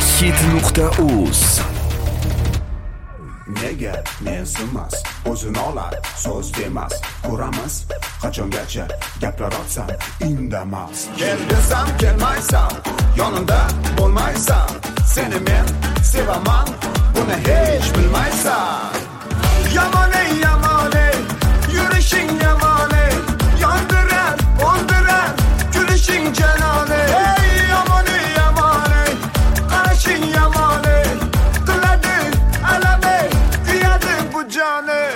Megahit.uz. Nega mensimas, o'zini olar, so'z demas. Ko'ramiz, qachongacha gaplar otsan, indamas. Kel desam kelmaysan, yonimda bo'lmaysan. Seni men sevaman, buni hech bilmaysan. Yamon-ey, yamon-ey, yurishing yamon-ey, yondirar, o'ldirar, kulishing janon-ey. Hey, yamon-ey, yamon-ey, qarashing yamon-ey, qiladi alam-ey, kuyadi bu jon-ey.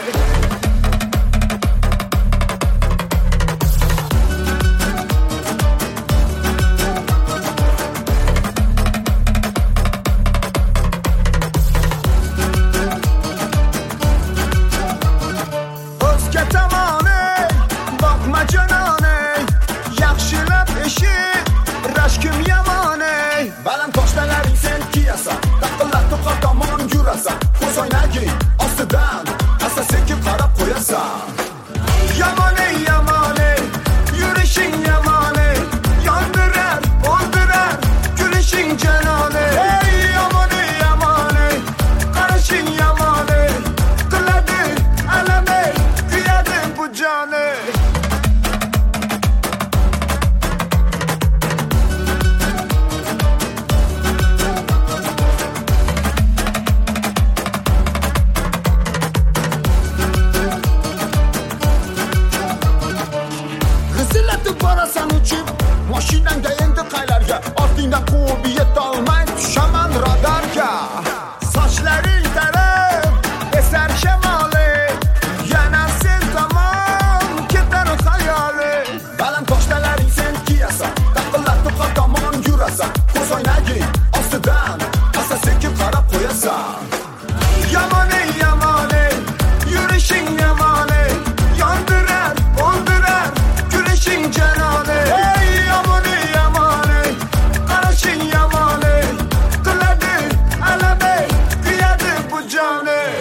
Baland toshlarning sen kiyasan, taqillar to'qqa tomon yurasan. Ko'z oynaging ostidan asta sekib qarab qo'yasan. Yamon-ey, yamon-ey, yurishing yamon-ey, yondirar, o'ldirar, kulishing janon-ey. Hey, yamon-ey, yamon-ey, qarashing yamon-ey, qiladi alam-ey, kuyadi bu jon-ey. Borasan uchib, mashinangda endi qaylarga, ortingdan quvib yetolmay tushaman radarga. Sochlaring tarab, esar shamoli, yana sen tomon ketar xayoli. Baland toshlarning sen kiyasan, taqillar to'qqa tomon yurasan. Ko'z oynaging ostidan asta sekib qarab qo'yasan. Yamon-ey, yamon-ey, yurishing yamon-ey, yondirar, o'ldirar, kulishing janon-ey. Hey, yamon-ey, yamon-ey, qarashing yamon-ey, qiladi alam-ey, kuyadi bu jon-ey.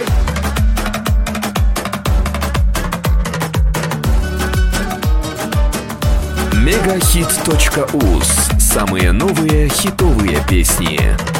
Megahit.uz. Самые новые хитовые песни.